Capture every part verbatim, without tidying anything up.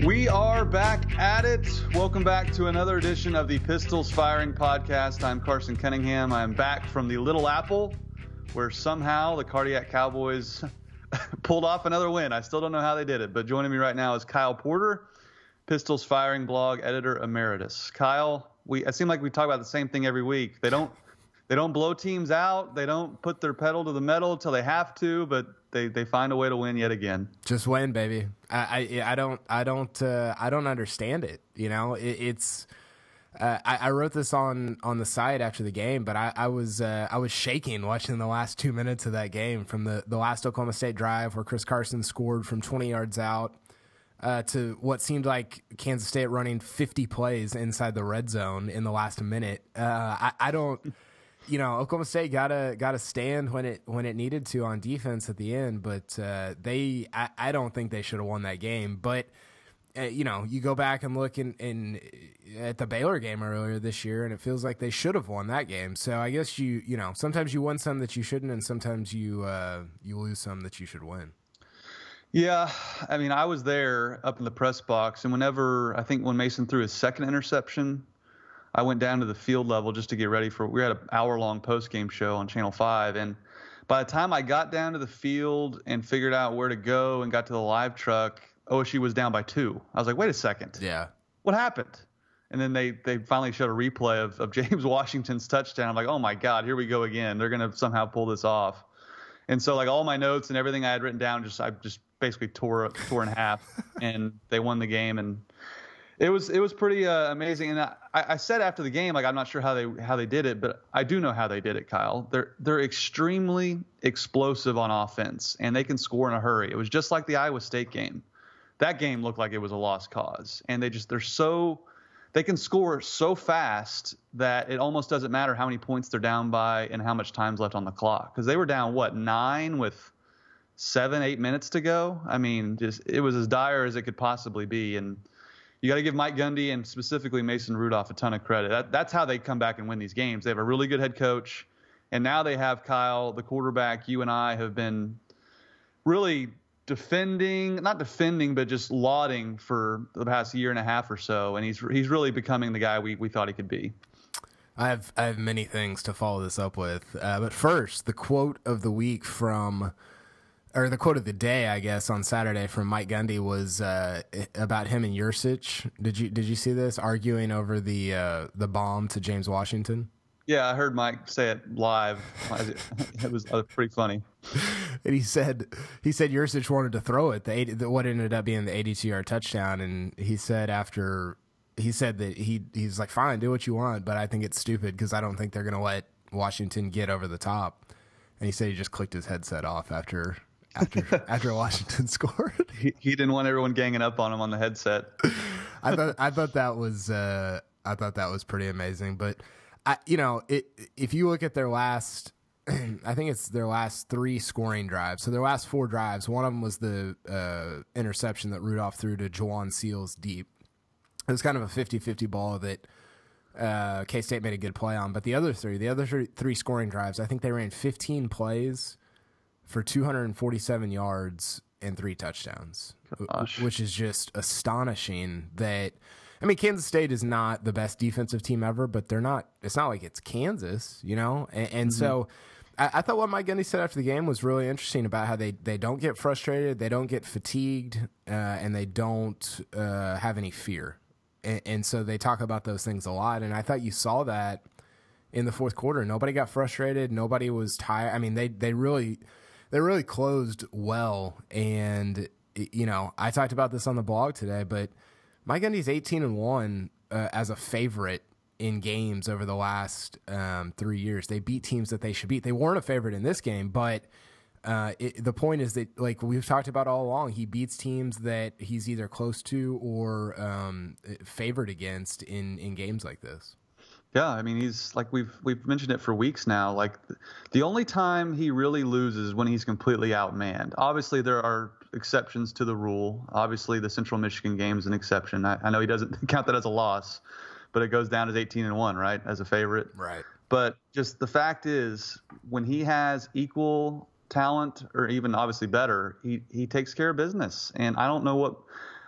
We are back at it. Welcome back to another edition of the Pistols Firing Podcast. I'm Carson Cunningham. I'm back from the Little Apple, where somehow the Cardiac Cowboys pulled off another win. I still don't know how they did it, but joining me right now is Kyle Porter, Pistols Firing blog editor emeritus. Kyle, we it seems like we talk about the same thing every week. They don't they don't blow teams out. They don't put their pedal to the metal until they have to, but they, they find a way to win yet again. Just win, baby. I I, I don't I don't uh, I don't understand it. You know, it, it's. Uh, I, I wrote this on, on the site after the game, but I, I was uh, I was shaking watching the last two minutes of that game, from the, the last Oklahoma State drive where Chris Carson scored from twenty yards out uh, to what seemed like Kansas State running fifty plays inside the red zone in the last minute. Uh, I, I don't, you know, Oklahoma State gotta gotta stand when it when it needed to on defense at the end, but uh, they I, I don't think they should have won that game, but. Uh, you know, you go back and look in, in at the Baylor game earlier this year, and it feels like they should have won that game. So I guess you you know sometimes you win some that you shouldn't, and sometimes you uh, you lose some that you should win. Yeah, I mean, I was there up in the press box, and whenever I think when Mason threw his second interception, I went down to the field level just to get ready for. We had an hour long post game show on Channel Five, and by the time I got down to the field and figured out where to go and got to the live truck, O S U was down by two. I was like, wait a second. Yeah. What happened? And then they, they finally showed a replay of, of James Washington's touchdown. I'm like, oh, my God, here we go again. They're going to somehow pull this off. And so, like, all my notes and everything I had written down, just I just basically tore tore in half. And they won the game. And it was it was pretty uh, amazing. And I, I said after the game, like, I'm not sure how they how they did it, but I do know how they did it, Kyle. They're they're extremely explosive on offense, and they can score in a hurry. It was just like the Iowa State game. That game looked like it was a lost cause, and they just they're so they can score so fast that it almost doesn't matter how many points they're down by and how much time's left on the clock, because they were down what nine with seven eight minutes to go. I mean, just it was as dire as it could possibly be, and you got to give Mike Gundy and specifically Mason Rudolph a ton of credit. That, that's how they come back and win these games. They have a really good head coach, and now they have Kyle, the quarterback. You and I have been really defending, not defending, but just lauding for the past year and a half or so, and he's he's really becoming the guy we, we thought he could be. I have I have many things to follow this up with, uh, but first, the quote of the week from, or the quote of the day, I guess, on Saturday from Mike Gundy was uh, about him and Yurcich. Did you did you see this, arguing over the uh, the bomb to James Washington? Yeah, I heard Mike say it live. It was uh, pretty funny. And he said he said Yurcich wanted to throw it, the, eighty, the what ended up being the eighty-two yard touchdown, and he said after he said that he he's like, fine, do what you want, but I think it's stupid because I don't think they're gonna let Washington get over the top. And he said he just clicked his headset off after after after Washington scored. He, he didn't want everyone ganging up on him on the headset. I thought I thought that was uh, I thought that was pretty amazing, but. I, you know, it, if you look at their last, I think it's their last three scoring drives. So their last four drives, one of them was the uh, interception that Rudolph threw to Juwan Seals deep. It was kind of a fifty-fifty ball that uh, K-State made a good play on. But the other three, the other three, three scoring drives, I think they ran fifteen plays for two hundred forty-seven yards and three touchdowns, Gosh. Which is just astonishing that – I mean, Kansas State is not the best defensive team ever, but they're not. It's not like it's Kansas, you know. And, and mm-hmm. so, I, I thought what Mike Gundy said after the game was really interesting about how they, they don't get frustrated, they don't get fatigued, uh, and they don't uh, have any fear. And, and so they talk about those things a lot. And I thought you saw that in the fourth quarter. Nobody got frustrated. Nobody was tired. I mean, they they really they really closed well. And you know, I talked about this on the blog today, but. Mike Gundy's eighteen and one uh, as a favorite in games over the last um, three years. They beat teams that they should beat. They weren't a favorite in this game, but uh, it, the point is that, like we've talked about all along, he beats teams that he's either close to or um, favored against in, in games like this. Yeah, I mean, he's like we've we've mentioned it for weeks now. Like the only time he really loses is when he's completely outmanned. Obviously, there are exceptions to the rule. Obviously, the Central Michigan game is an exception. I, I know he doesn't count that as a loss, but it goes down as eighteen and one, right, as a favorite. Right. But just the fact is, when he has equal talent or even obviously better, he he takes care of business. And I don't know what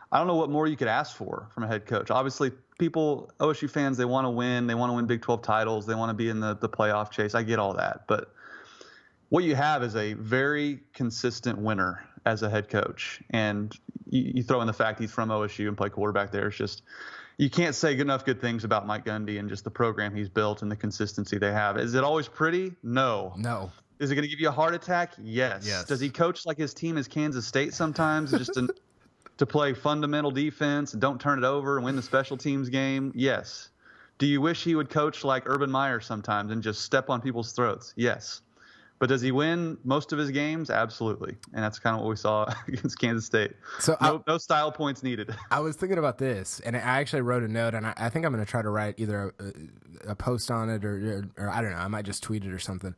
I don't know what more you could ask for from a head coach. Obviously, people, O S U fans, they want to win. They want to win Big twelve titles. They want to be in the, the playoff chase. I get all that. But what you have is a very consistent winner as a head coach. And you, you throw in the fact he's from O S U and played quarterback there. It's just, you can't say good enough good things about Mike Gundy and just the program he's built and the consistency they have. Is it always pretty? No. No. Is it going to give you a heart attack? Yes. Yes. Does he coach like his team is Kansas State sometimes? Just to, to play fundamental defense and don't turn it over and win the special teams game? Yes. Do you wish he would coach like Urban Meyer sometimes and just step on people's throats? Yes. But does he win most of his games? Absolutely. And that's kind of what we saw against Kansas State. So no, I, no style points needed. I was thinking about this, and I actually wrote a note, and I, I think I'm going to try to write either a, a post on it or, or, or I don't know, I might just tweet it or something.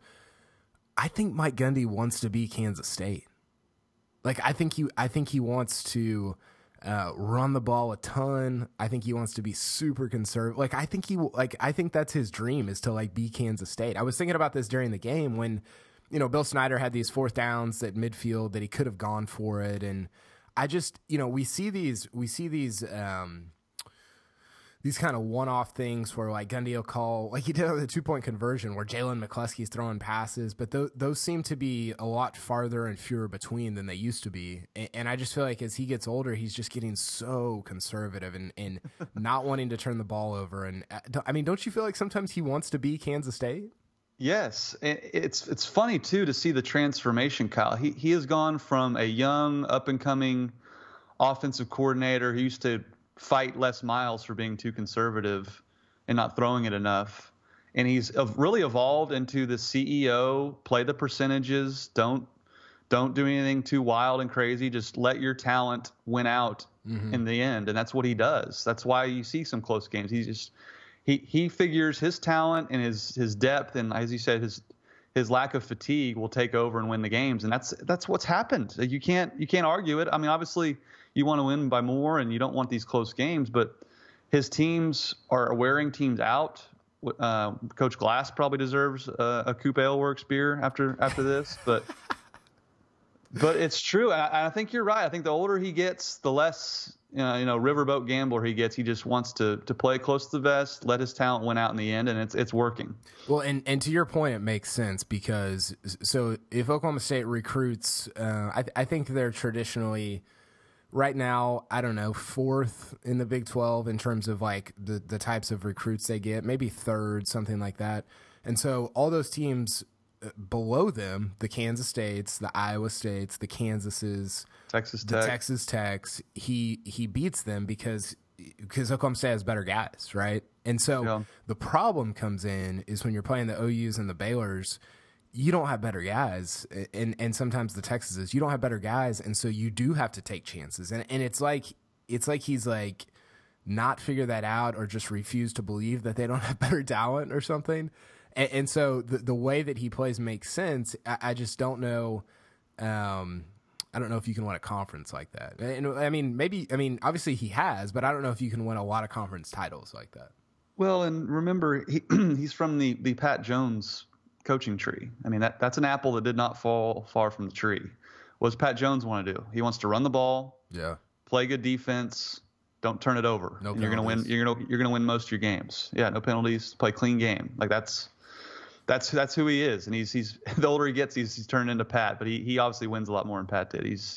I think Mike Gundy wants to be Kansas State. Like, I think he, I think he wants to uh, run the ball a ton. I think he wants to be super conservative. Like, I think he, like, I think that's his dream, is to like be Kansas State. I was thinking about this during the game when, you know, Bill Snyder had these fourth downs at midfield that he could have gone for it. And I just, you know, we see these, we see these, um, these kind of one-off things where like Gundy will call, like he did on the two-point conversion where Jalen McCluskey's throwing passes, but th- those seem to be a lot farther and fewer between than they used to be. And, and I just feel like as he gets older, he's just getting so conservative and, and not wanting to turn the ball over. And I mean, don't you feel like sometimes he wants to be Kansas State? Yes, it's it's funny too to see the transformation, Kyle. He he has gone from a young up and coming offensive coordinator who used to fight Les Miles for being too conservative and not throwing it enough, and he's really evolved into the C E O. Play the percentages. Don't don't do anything too wild and crazy. Just let your talent win out mm-hmm. in the end, and that's what he does. That's why you see some close games. He's just He he figures his talent and his his depth and, as you said, his his lack of fatigue will take over and win the games, and that's that's what's happened. You can't you can't argue it. I mean, obviously you want to win by more and you don't want these close games, but his teams are wearing teams out. Uh, Coach Glass probably deserves a, a Coupe Aleworks beer after after this, but but it's true. I, I think you're right. I think the older he gets, the less. Uh, you know, riverboat gambler he gets. He just wants to to play close to the vest, let his talent win out in the end, and it's it's working. Well, and, and to your point, it makes sense because so if Oklahoma State recruits, uh, I I think they're traditionally right now, I don't know, fourth in the Big twelve in terms of like the the types of recruits they get, maybe third, something like that. And so all those teams below them, the Kansas States, the Iowa States, the Kansases, Texas the Tech. Texas Techs, he he beats them because because Oklahoma State has better guys, right? And so yeah. the problem comes in is when you're playing the O Us and the Baylors, you don't have better guys, and and sometimes the Texases, you don't have better guys, and so you do have to take chances, and and it's like it's like he's like not figure that out or just refuse to believe that they don't have better talent or something. And, and so the the way that he plays makes sense. I, I just don't know. Um, I don't know if you can win a conference like that. And I mean, maybe. I mean, obviously he has, but I don't know if you can win a lot of conference titles like that. Well, and remember, he, he's from the the Pat Jones coaching tree. I mean, that that's an apple that did not fall far from the tree. What does Pat Jones want to do? He wants to run the ball. Yeah. Play good defense. Don't turn it over. No you're gonna win. You're gonna you're gonna win most of your games. Yeah, no penalties. Play clean game. Like that's. That's that's who he is, and he's he's the older he gets, he's he's turned into Pat. But he, he obviously wins a lot more than Pat did. He's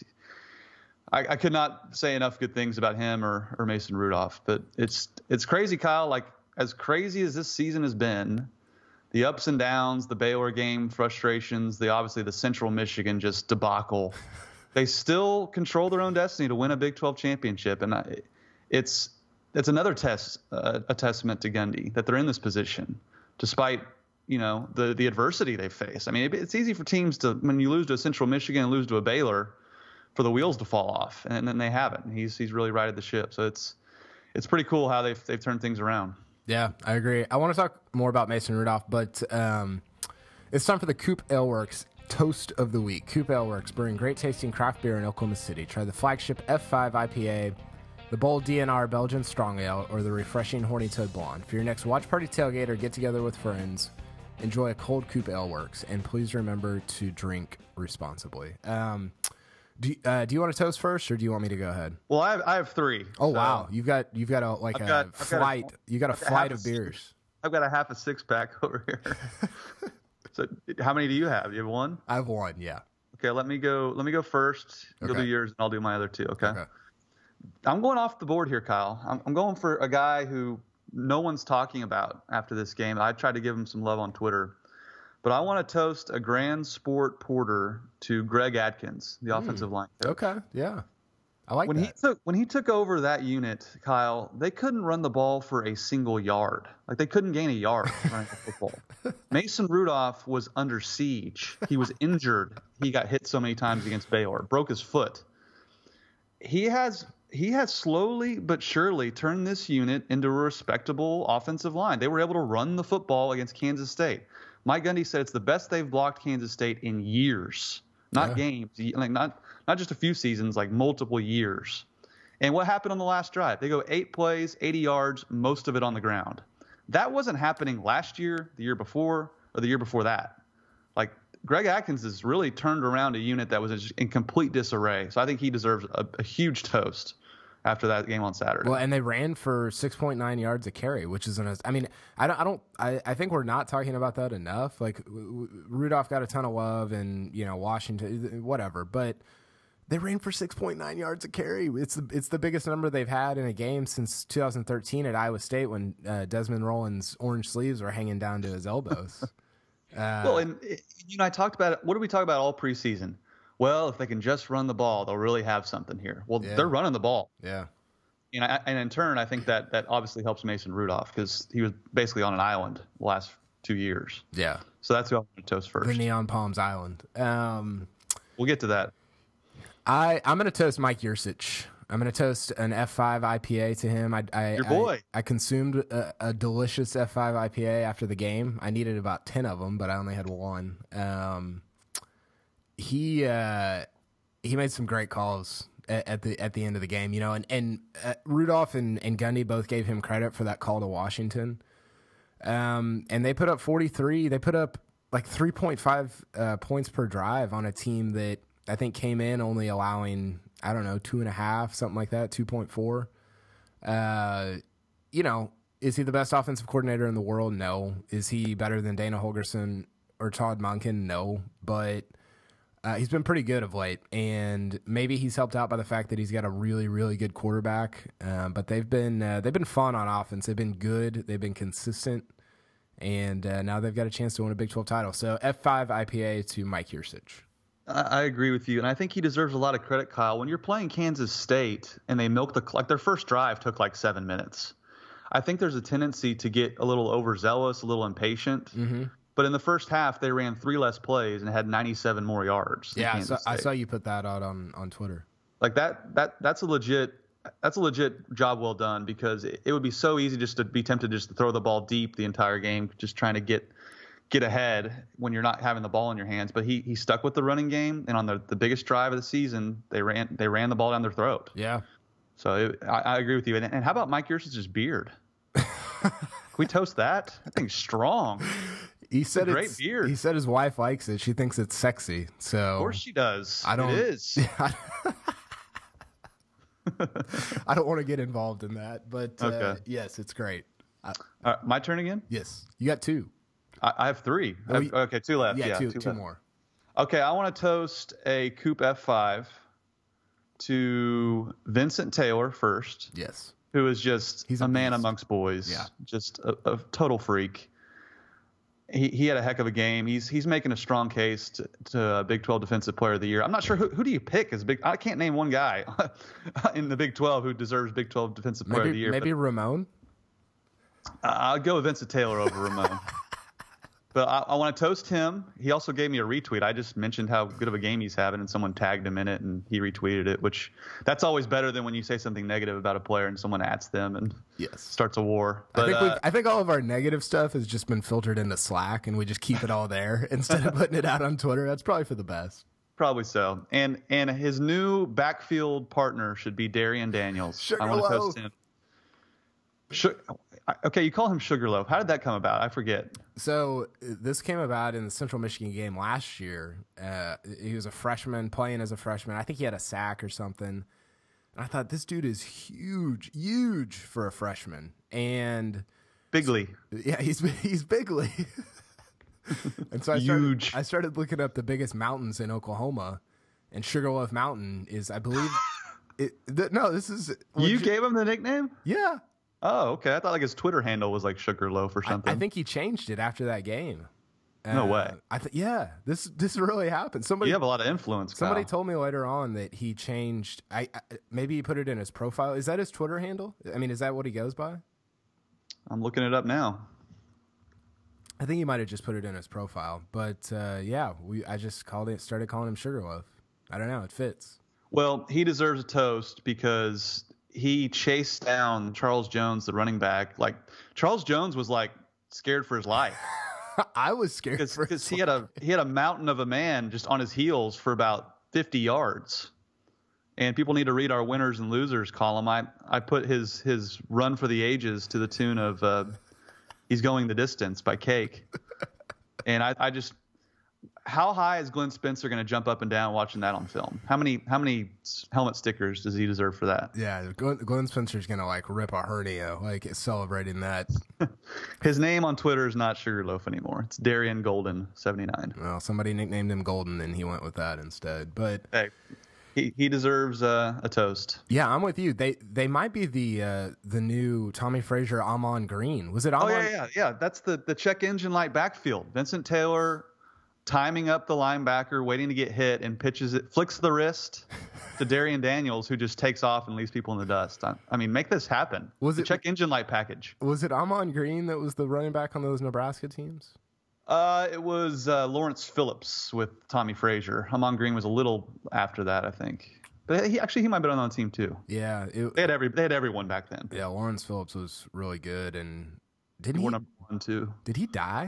I, I could not say enough good things about him or or Mason Rudolph. But it's it's crazy, Kyle. Like as crazy as this season has been, the ups and downs, the Baylor game frustrations, the obviously the Central Michigan just debacle. They still control their own destiny to win a Big twelve championship, and I, it's it's another test uh, a testament to Gundy that they're in this position despite. You know, the the adversity they face. I mean, it, it's easy for teams to, when you lose to a Central Michigan and lose to a Baylor, for the wheels to fall off, and then they haven't. He's he's really righted the ship. So it's it's pretty cool how they've they've turned things around. Yeah, I agree. I want to talk more about Mason Rudolph, but um, it's time for the Coupe Aleworks Toast of the Week. Coupe Aleworks, brewing great tasting craft beer in Oklahoma City. Try the flagship F five I P A, the bold D N R Belgian Strong Ale, or the refreshing Horny Toad Blonde. For your next watch party, tailgate, or get together with friends, enjoy a cold Coupe Aleworks, and please remember to drink responsibly. Um, Do you, uh, do you want to toast first, or do you want me to go ahead? Well, I have I have three. Oh so wow, you've got you've got a like I've a got- I've got a- flight. you got a I've got flight half of a- beers. I've got a half a six pack over here. So how many do you have? You have one? I have one. Yeah. Okay, let me go. Let me go first. You'll Okay. do yours, and I'll do my other two. Okay. Okay. I'm going off the board here, Kyle. I'm, I'm going for a guy who no one's talking about after this game. I tried to give him some love on Twitter, but I want to toast a grand sport porter to Greg Adkins, the offensive line coach. Okay. Yeah. I like When that. he took when he took over that unit, Kyle, they couldn't run the ball for a single yard. Like they couldn't gain a yard running the football. Mason Rudolph was under siege. He was injured. He got hit so many times against Baylor, broke his foot. He has he has slowly but surely turned this unit into a respectable offensive line. They were able to run the football against Kansas State. Mike Gundy said it's the best they've blocked Kansas State in years, not Yeah. games, like not not just a few seasons, like multiple years. And what happened on the last drive? They go eight plays, eighty yards, most of it on the ground. That wasn't happening last year, the year before, or the year before that. Like Greg Adkins has really turned around a unit that was in complete disarray. So I think he deserves a, a huge toast after that game on Saturday. Well, and they ran for six point nine yards a carry, which is an. I mean, I don't. I don't. I, I think we're not talking about that enough. Like w- w- Rudolph got a ton of love, and you know Washington, whatever. But they ran for six point nine yards a carry. It's the it's the biggest number they've had in a game since two thousand thirteen at Iowa State when uh, Desmond Rollins' orange sleeves were hanging down to his elbows. uh, well, and you know, I talked about it. What did we talk about all preseason? Well, if they can just run the ball, they'll really have something here. Well, Yeah. they're running the ball. yeah. And, I, and in turn, I think that that obviously helps Mason Rudolph because he was basically on an island the last two years. Yeah. So that's who I want to toast first. The Neon Palms Island. Um, We'll get to that. I I'm gonna toast Mike Yursich. I'm gonna toast an F five I P A to him. I, I Your boy. I, I consumed a, a delicious F five I P A after the game. I needed about ten of them, but I only had one. Um, he uh, he made some great calls at, at the at the end of the game. You know, and and uh, Rudolph and, and Gundy both gave him credit for that call to Washington. Um, and they put up forty-three. They put up like three point five uh, points per drive on a team that I think came in only allowing, I don't know, two and a half, something like that, two point four. Uh, you know, is he the best offensive coordinator in the world? No. Is he better than Dana Holgerson or Todd Monken? No. But uh, he's been pretty good of late, and maybe he's helped out by the fact that he's got a really, really good quarterback. Um, but they've been uh, they've been fun on offense. They've been good. They've been consistent, and uh, now they've got a chance to win a Big twelve title. So F five I P A to Mike Yursich. I, I agree with you, and I think he deserves a lot of credit, Kyle. When you're playing Kansas State and they milk the like their first drive took like seven minutes. I think there's a tendency to get a little overzealous, a little impatient. Mm-hmm. But in the first half, they ran three less plays and had ninety-seven more yards. than Yeah, I Kansas saw, I State. saw you put that out on, on Twitter. Like that that that's a legit that's a legit job well done because it, it would be so easy just to be tempted just to throw the ball deep the entire game, just trying to get get ahead when you're not having the ball in your hands. But he he stuck with the running game, and on the, the biggest drive of the season, they ran they ran the ball down their throat. Yeah. So it, I, I agree with you. And, and how about Mike Yursich's beard? Can we toast that? That thing's strong. He said a great it's- beard. He said his wife likes it. She thinks it's sexy. So Of course she does. I don't. It is. I don't want to get involved in that, but uh, Okay. yes, it's great. I, All right, my turn again? yes, you got two. I, I have three. Oh, I have- you- okay, two left. Yeah, Yeah, two, two left. more. Okay, I want to toast a Coop F five to Vincent Taylor first, Yes. who is just He's a, a man beast. amongst boys. Yeah. Just a, a total freak. He he had a heck of a game. He's he's making a strong case to, to Big twelve Defensive Player of the Year. I'm not sure who who do you pick as big. I can't name one guy in the Big twelve who deserves Big twelve Defensive Player Maybe of the Year. maybe Ramon. But I'll go with Vincent Taylor over Ramon. But I, I want to toast him. He also gave me a retweet. I just mentioned how good of a game he's having, and someone tagged him in it, and he retweeted it, which that's always better than when you say something negative about a player and someone adds them and Yes. starts a war. But, I think uh, we've, I think all of our negative stuff has just been filtered into Slack, and we just keep it all there instead of putting it out on Twitter. That's probably for the best. probably so. And and his new backfield partner should be Darian Daniels. I want to Sugarloaf. toast him. Su- Okay, you call him Sugarloaf. How did that come about? I forget. So this came about in the Central Michigan game last year. Uh, he was a freshman playing as a freshman. I think he had a sack or something. And I thought, this dude is huge, huge for a freshman. And Bigly. Yeah, he's he's bigly. And so I Huge. started, I started looking up the biggest mountains in Oklahoma, and Sugarloaf Mountain is, I believe, it. Th- no, this is You legit- gave him the nickname? Yeah, Oh, okay. I thought like his Twitter handle was like Sugarloaf or I, something. I think he changed it after that game. No Uh, way. I th- yeah, this this really happened. Somebody You have a lot of influence, somebody Kyle. told me later on that he changed. I, I maybe he put it in his profile. Is that his Twitter handle? I mean, is that what he goes by? I'm looking it up now. I think he might have just put it in his profile. But uh, yeah, we I just called it, started calling him Sugarloaf. I don't know, it fits. Well, he deserves a toast because he chased down Charles Jones, the running back. Like Charles Jones was like scared for his life I was scared because he had a he had a mountain of a man just on his heels for about fifty yards. And people need to read our winners and losers column. I, I put his his run for the ages to the tune of uh, He's Going the Distance by Cake. And I, I just how high is Glenn Spencer going to jump up and down watching that on film? How many how many helmet stickers does he deserve for that? Yeah, Glenn, Glenn Spencer's gonna like rip a hernia, like celebrating that. His name on Twitter is not Sugarloaf anymore. It's Darian Golden seventy-nine. Well, somebody nicknamed him Golden, and he went with that instead. But Hey, he he deserves uh, a toast. yeah, I'm with you. They they might be the uh, the new Tommy Frazier, Amon Green. Was it Oh Amon? yeah, yeah, yeah. That's the the check engine light backfield. Vincent Taylor timing up the linebacker, waiting to get hit, and pitches it, flicks the wrist to Darian Daniels, who just takes off and leaves people in the dust. I, I mean, make this happen. Was the it- check engine light package? Was it Amon Green that was the running back on those Nebraska teams? Uh, it was uh, Lawrence Phillips with Tommy Frazier. Amon Green was a little after that, I think. But he actually he might have been on the team too. Yeah, it, They had every they had everyone back then. yeah. Lawrence Phillips was really good, and They didn't were he? number one too. Did he die?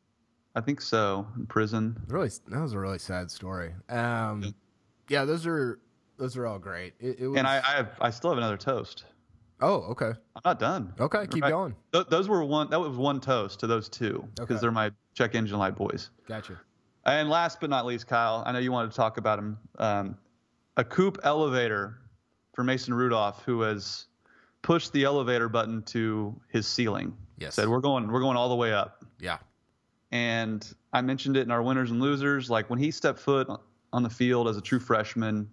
I think so. In prison. Really, that was a really sad story. Um, yeah, those are those are all great. It, it was, And I I, have, I still have another toast. oh, okay, I'm not done. okay, keep Right. going. Th- those were one. That was one toast to those two because Okay. they're my check engine light boys. Gotcha. And last but not least, Kyle, I know you wanted to talk about him. Um, a coupe elevator for Mason Rudolph, who has pushed the elevator button to his ceiling. Yes. Said we're going we're going all the way up. Yeah. And I mentioned it in our winners and losers. Like when he stepped foot on the field as a true freshman,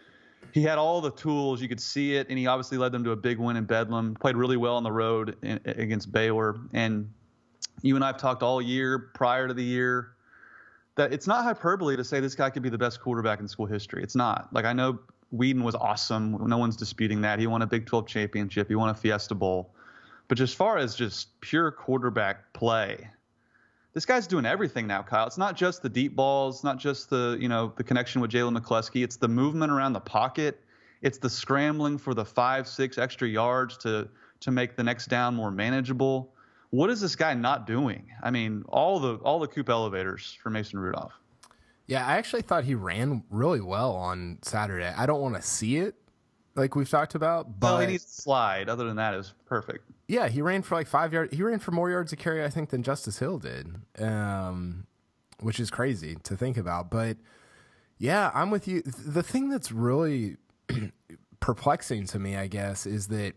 he had all the tools. You could see it, and he obviously led them to a big win in Bedlam. Played really well on the road in, against Baylor. And you and I have talked all year prior to the year that it's not hyperbole to say this guy could be the best quarterback in school history. It's not. Like I know Whedon was awesome. No one's disputing that. He won a Big twelve championship. He won a Fiesta Bowl. But just as far as just pure quarterback play, this guy's doing everything now, Kyle. It's not just the deep balls, not just the, you know, the connection with Jalen McCluskey. It's the movement around the pocket. It's the scrambling for the five, six extra yards to to make the next down more manageable. What is this guy not doing? I mean, all the all the coupe elevators for Mason Rudolph. Yeah, I actually thought he ran really well on Saturday. I don't want to see it, like we've talked about, but Well, he needs to slide. Other than that, it was perfect. yeah, he ran for like five yards. He ran for more yards a carry, I think, than Justice Hill did, um, which is crazy to think about. But yeah, I'm with you. The thing that's really perplexing to me, I guess, is that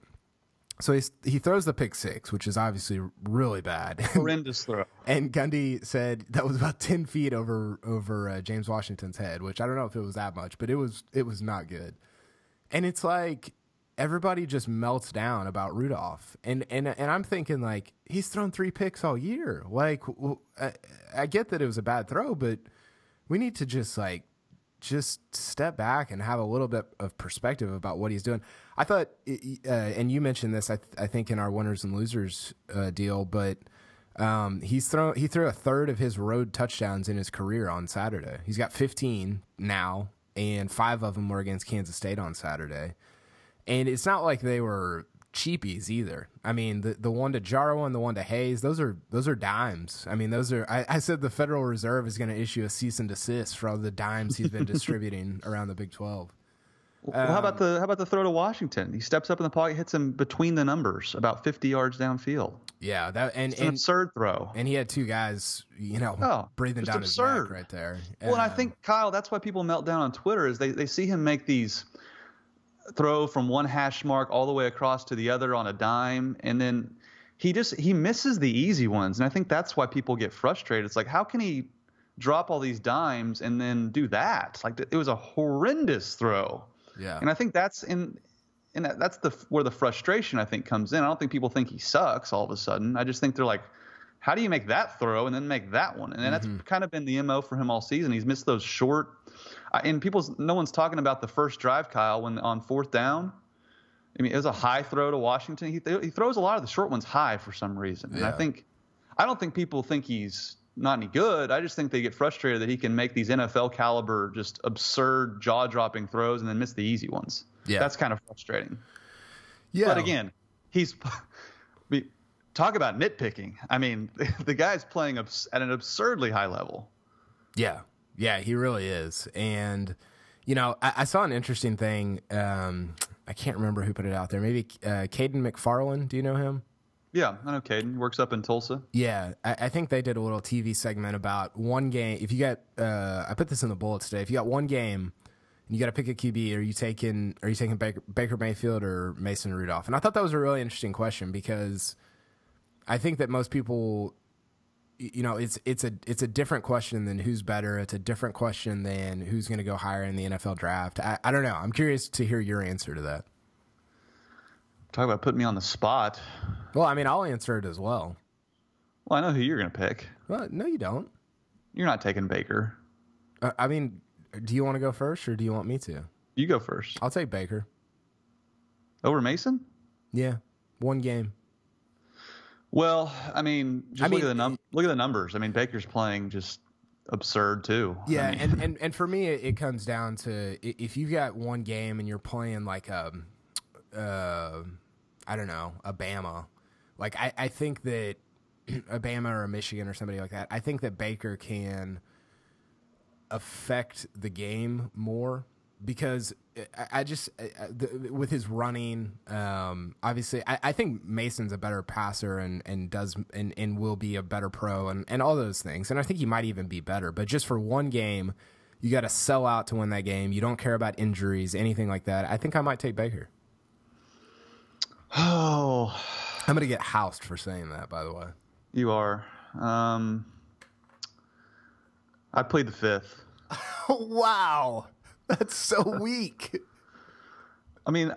so he's, he throws the pick six, which is obviously really bad. Horrendous throw. And Gundy said that was about ten feet over over uh, James Washington's head, which I don't know if it was that much, but it was it was not good. And it's like everybody just melts down about Rudolph, and and and I'm thinking like he's thrown three picks all year. Like w- I, I get that it was a bad throw, but we need to just like just step back and have a little bit of perspective about what he's doing. I thought, uh, and you mentioned this, I, th- I think in our winners and losers uh, deal, but um, he's thrown he threw a third of his road touchdowns in his career on Saturday. He's got fifteen now, and five of them were against Kansas State on Saturday. And it's not like they were cheapies either. I mean, the the one to Jarwin and the one to Hayes, those are those are dimes. I mean, those are. I, I said the Federal Reserve is going to issue a cease and desist for all the dimes he's been distributing around the Big twelve. Well, how about the how about the throw to Washington? He steps up in the pocket, hits him between the numbers, about fifty yards downfield. Yeah, that and it's an and, absurd throw. And he had two guys, you know, oh, breathing down absurd. his neck right there. Well, um, and I think Kyle, that's why people melt down on Twitter is they they see him make these throw from one hash mark all the way across to the other on a dime, and then he just he misses the easy ones, and I think that's why people get frustrated. It's like, how can he drop all these dimes and then do that? Like, it was a horrendous throw. Yeah. And I think that's in, and that's the where the frustration I think comes in. I don't think people think he sucks all of a sudden. I just think they're like, how do you make that throw and then make that one? And mm-hmm. that's kind of been the M O for him all season. He's missed those short. Uh, and people's no one's talking about the first drive, Kyle, when on fourth down. I mean, it was a high throw to Washington. He th- he throws a lot of the short ones high for some reason. And yeah. I think, I don't think people think he's not any good. I just think they get frustrated that he can make these N F L caliber, just absurd jaw dropping throws and then miss the easy ones. Yeah. That's kind of frustrating. Yeah. But again, he's talk about nitpicking. I mean, the guy's playing at an absurdly high level. Yeah. Yeah, he really is. And, you know, I, I saw an interesting thing. Um, I can't remember who put it out there. Maybe uh, Caden McFarland. Do you know him? Yeah, I know Caden. Works up in Tulsa. Yeah, I, I think they did a little T V segment about one game. If you got, uh, I put this in the bullets today. If you got one game and you got to pick a Q B, are you taking, are you taking Baker, Baker Mayfield or Mason Rudolph? And I thought that was a really interesting question because I think that most people, you know, it's it's a it's a different question than who's better. It's a different question than who's going to go higher in the N F L draft. I, I don't know. I'm curious to hear your answer to that. Talk about putting me on the spot. Well, I mean, I'll answer it as well. Well, I know who you're going to pick. Well, no, you don't. You're not taking Baker. Uh, I mean, do you want to go first or do you want me to? You go first. I'll take Baker. Over Mason? Yeah, one game. Well, I mean, just I look mean, at the num- look at the numbers. I mean, Baker's playing just absurd too. Yeah, I mean. and, and, and for me, it, it comes down to if you've got one game and you're playing like a, uh, I don't know, a Bama. Like I, I think that a Bama or a Michigan or somebody like that. I think that Baker can affect the game more. Because I, I just I, the, with his running, um, obviously, I, I think Mason's a better passer and, and does and, and will be a better pro and, and all those things. And I think he might even be better. But just for one game, you got to sell out to win that game. You don't care about injuries, anything like that. I think I might take Baker. Oh, I'm gonna get housed for saying that. By the way, you are. Um, I played the fifth. Wow. That's so weak. I mean,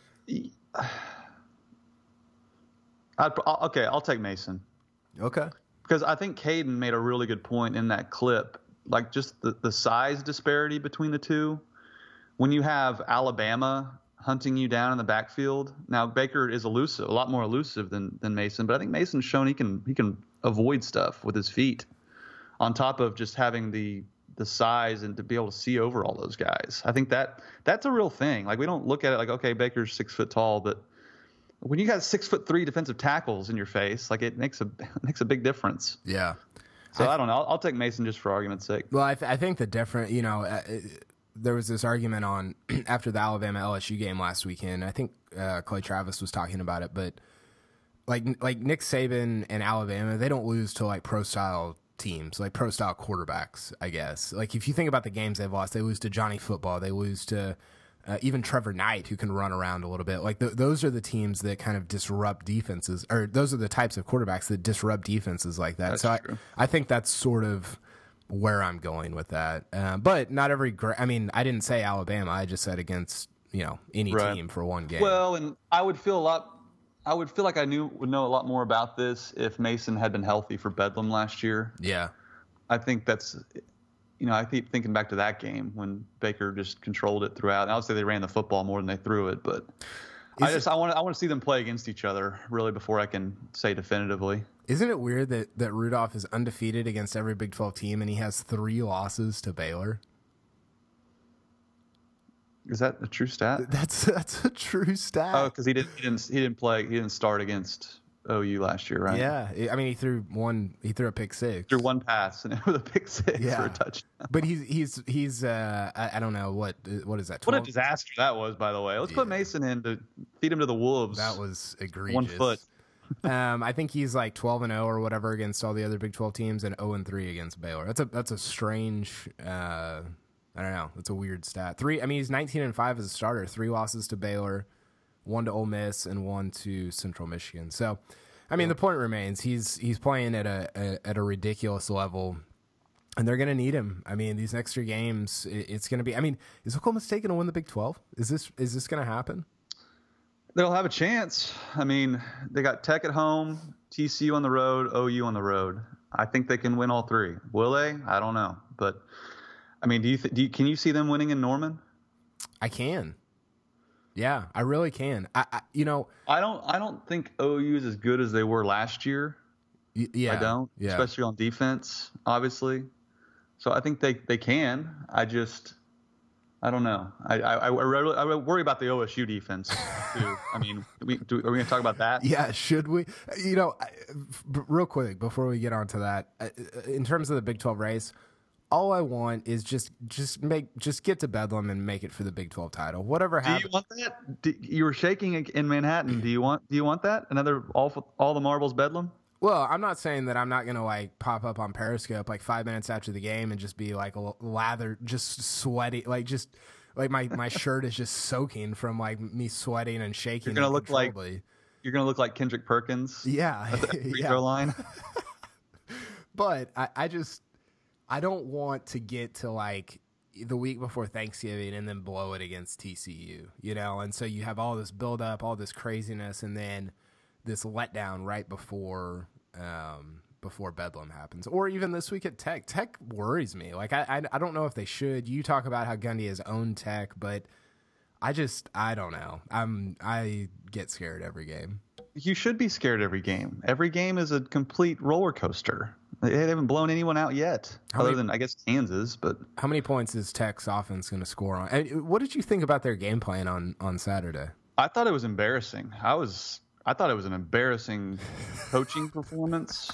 I'd, okay, I'll take Mason. Okay. Because I think Caden made a really good point in that clip, like just the, the size disparity between the two. When you have Alabama hunting you down in the backfield, now Baker is elusive, a lot more elusive than than Mason, but I think Mason's shown he can he can avoid stuff with his feet, on top of just having the the size and to be able to see over all those guys. I think that that's a real thing. Like, we don't look at it like, okay, Baker's six foot tall, but when you got six foot three defensive tackles in your face, like it makes a it makes a big difference. Yeah. So I, th- I don't know. I'll, I'll take Mason just for argument's sake. Well, I, th- I think the different, you know, uh, there was this argument on after the Alabama L S U game last weekend. I think uh, Clay Travis was talking about it, but like like Nick Saban and Alabama, they don't lose to like pro style teams, like pro style quarterbacks, I guess. Like if you think about the games they've lost, they lose to Johnny Football, they lose to uh, even Trevor Knight, who can run around a little bit. Like th- those are the teams that kind of disrupt defenses, or those are the types of quarterbacks that disrupt defenses like that. That's so true. I, I think that's sort of where I'm going with that. Uh, but not every, gra- I mean, I didn't say Alabama. I just said against, you know, any right. team for one game. Well, and I would feel a lot. I would feel like I knew would know a lot more about this if Mason had been healthy for Bedlam last year. Yeah. I think that's, you know, I keep thinking back to that game when Baker just controlled it throughout. And I would say they ran the football more than they threw it, but Is I just it, I want to I want to see them play against each other really before I can say definitively. Isn't it weird that, that Rudolph is undefeated against every Big twelve team and he has three losses to Baylor? Is that a true stat? That's that's a true stat. Oh, because he didn't he didn't he didn't play he didn't start against O U last year, right? Yeah, I mean he threw one. He threw a pick six. Threw one pass and it was a pick six yeah. for a touchdown. But he's he's he's uh I, I don't know what what is that? twelve? What a twelve? disaster that was, by the way. Let's yeah. put Mason in to feed him to the wolves. That was egregious. One foot. um, I think he's like twelve and zero or whatever against all the other Big twelve teams, and zero and three against Baylor. That's a that's a strange. Uh, I don't know. That's a weird stat. Three. I mean, he's nineteen and five as a starter. Three losses to Baylor, one to Ole Miss, and one to Central Michigan. So, I mean, the point remains he's he's playing at a, a at a ridiculous level, and they're going to need him. I mean, these next three games, it, it's going to be. I mean, is Oklahoma State going to win the Big twelve? Is this is this going to happen? They'll have a chance. I mean, they got Tech at home, T C U on the road, O U on the road. I think they can win all three. Will they? I don't know, but I mean, do you, th- do you can you see them winning in Norman? I can. Yeah, I really can. I, I you know, I don't I don't think O U is as good as they were last year. Y- yeah, I don't, yeah. especially on defense, obviously. So I think they, they can. I just I don't know. I I, I, really, I worry about the O S U defense too. I mean, we, do, are we going to talk about that? Yeah, should we? You know, real quick before we get on to that, in terms of the Big twelve race, all I want is just just make just get to Bedlam and make it for the Big twelve title. Whatever happens. Do you want that? Do, you were shaking in Manhattan. Do you want do you want that? Another all all the marbles Bedlam? Well, I'm not saying that I'm not going to like pop up on Periscope like five minutes after the game and just be like a lather, just sweaty, like just like my, my shirt is just soaking from like me sweating and shaking. You're gonna look like you're gonna look like Kendrick Perkins. Yeah, at the free yeah. throw line. But I, I just I don't want to get to like the week before Thanksgiving and then blow it against T C U, you know. And so you have all this build up, all this craziness, and then this letdown right before um, before Bedlam happens, or even this week at Tech. Tech worries me. Like I, I, I don't know if they should. You talk about how Gundy has owned Tech, but I just I don't know. I'm I get scared every game. You should be scared every game. Every game is a complete roller coaster. They haven't blown anyone out yet, how other many, than I guess Kansas. But how many points is Tech's offense going to score on? And what did you think about their game plan on on Saturday? I thought it was embarrassing. I was. I thought it was an embarrassing coaching performance.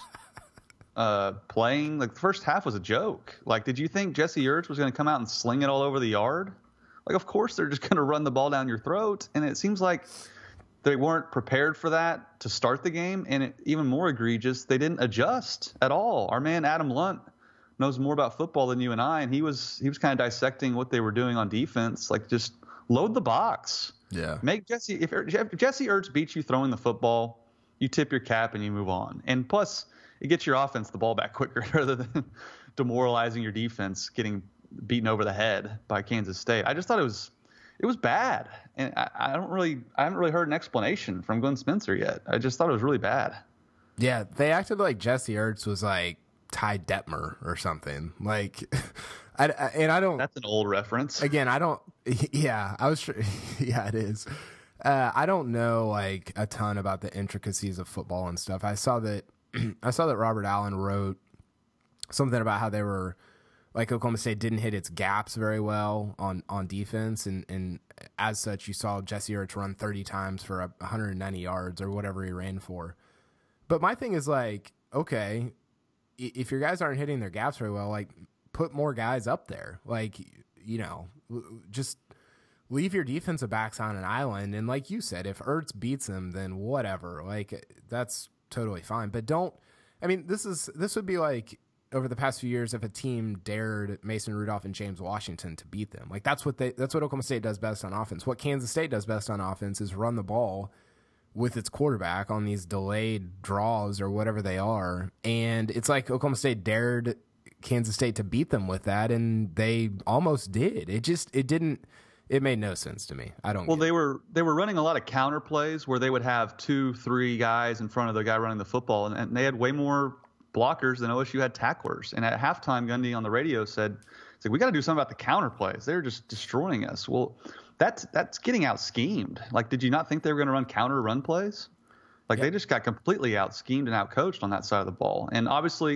Uh, playing like the first half was a joke. Like, did you think Jesse Ertz was going to come out and sling it all over the yard? Like, of course they're just going to run the ball down your throat. And it seems like they weren't prepared for that to start the game. And it, even more egregious, they didn't adjust at all. Our man Adam Lunt knows more about football than you and I, and he was he was kind of dissecting what they were doing on defense. Like, just load the box. Yeah. Make Jesse if, if Jesse Ertz beats you throwing the football, you tip your cap and you move on. And plus, it gets your offense the ball back quicker rather than demoralizing your defense getting beaten over the head by Kansas State. I just thought it was it was bad, and I, I don't really I haven't really heard an explanation from Glenn Spencer yet. I just thought it was really bad. Yeah, they acted like Jesse Ertz was like Ty Detmer or something. Like, I, I, and I don't. That's an old reference. Again, I don't. Yeah, I was. Yeah, it is. Uh, I don't know like a ton about the intricacies of football and stuff. I saw that. I saw that Robert Allen wrote something about how they were like Oklahoma State didn't hit its gaps very well on, on defense, and, and as such, you saw Jesse Ertz run thirty times for one hundred ninety yards or whatever he ran for. But my thing is like, okay, if your guys aren't hitting their gaps very well, like put more guys up there. Like, you know, just leave your defensive backs on an island. And like you said, if Ertz beats them, then whatever. Like, that's totally fine. But don't, I mean, this is, this would be like over the past few years if a team dared Mason Rudolph and James Washington to beat them. Like, that's what they, that's what Oklahoma State does best on offense. What Kansas State does best on offense is run the ball with its quarterback on these delayed draws or whatever they are. And it's like Oklahoma State dared Kansas State to beat them with that, and they almost did. It just, it didn't, it made no sense to me. I don't Well, get they it. were they were running a lot of counter plays where they would have two, three guys in front of the guy running the football, and, and they had way more blockers than O S U had tacklers. And at halftime, Gundy on the radio said, "It's like we got to do something about the counter plays. They're just destroying us." Well, that's that's getting out schemed. Like, did you not think they were going to run counter run plays? Like, Yep. they just got completely out schemed and out coached on that side of the ball. And obviously,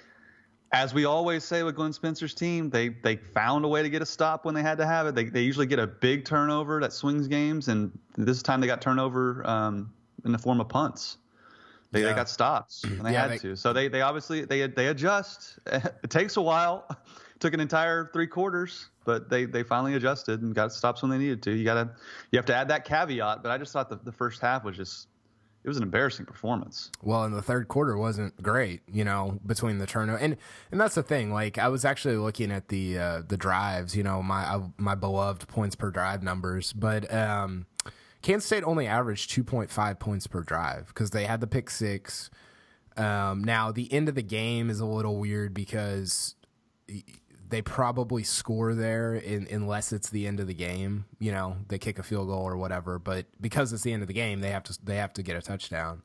as we always say with Glenn Spencer's team, they they found a way to get a stop when they had to have it. They they usually get a big turnover that swings games, and this time they got turnover um, in the form of punts. They, yeah. they got stops when they yeah, had they, to. So they, they obviously they they adjust. It takes a while. It took an entire three quarters, but they, they finally adjusted and got stops when they needed to. You gotta you have to add that caveat. But I just thought the, the first half was just it was an embarrassing performance. Well, and the third quarter wasn't great, you know, between the turnover and and that's the thing. Like I was actually looking at the uh, the drives, you know, my uh, my beloved points per drive numbers, but um, Kansas State only averaged two point five points per drive because they had the pick six. Um, now the end of the game is a little weird because they probably score there in, unless it's the end of the game. You know, they kick a field goal or whatever. But because it's the end of the game, they have to they have to get a touchdown.